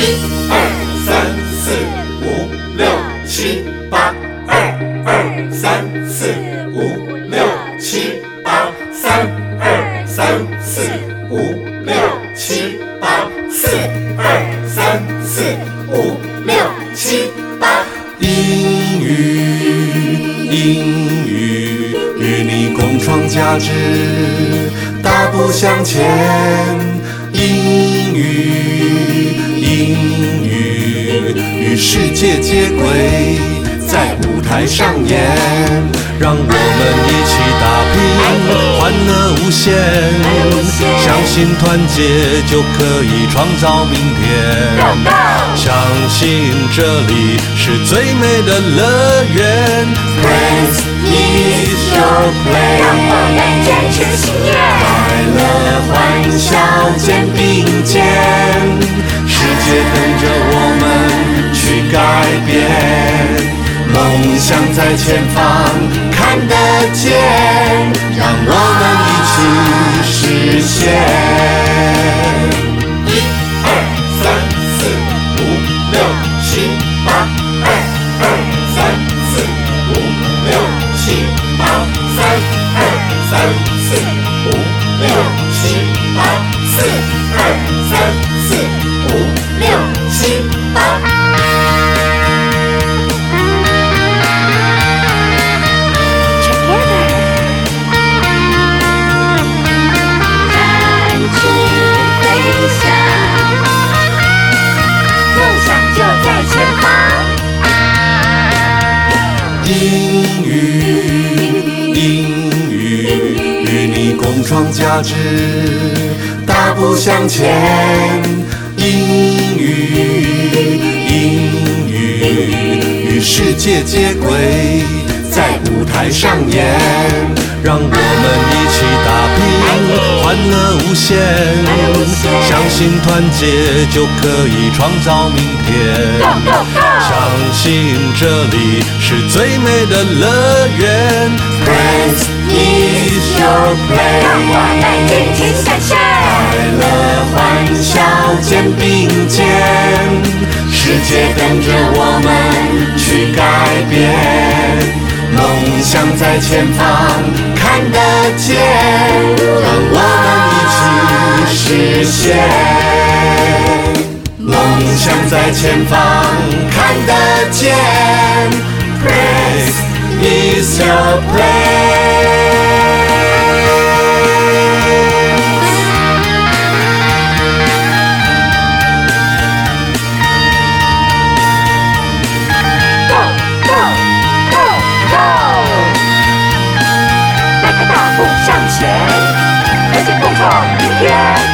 英语与你共创价值，大步向前。英语与世界接轨，在舞台上演，让我们一起打拼，欢乐无限。相信团结就可以创造明天，相信这里是最美的乐园。Praise is your place， 让我们坚持信念， 快乐欢笑肩并肩，世界跟着我们去改变。梦想在前方看得见，让我们一起实现。1、2、3、4、5、6、7、8， 2、2、3、4、5、6、7、8， 3、2、3、4、5、6、7、8， 4、2、3、4、5、6、7、8。英语与你共创价值，大步向前。英语与世界接轨，在舞台上演，让我们一起打拼，欢乐无限。相信团结就可以创造明天，相信这里是最美的乐园。Praise is your place， 让我们尽情展现， 快乐欢笑肩并肩，世界跟着我们去改变。梦想在前方看得见，让我们一起实现。梦想在前方看得见， Praise is your place。 大步向前，而且共创明天。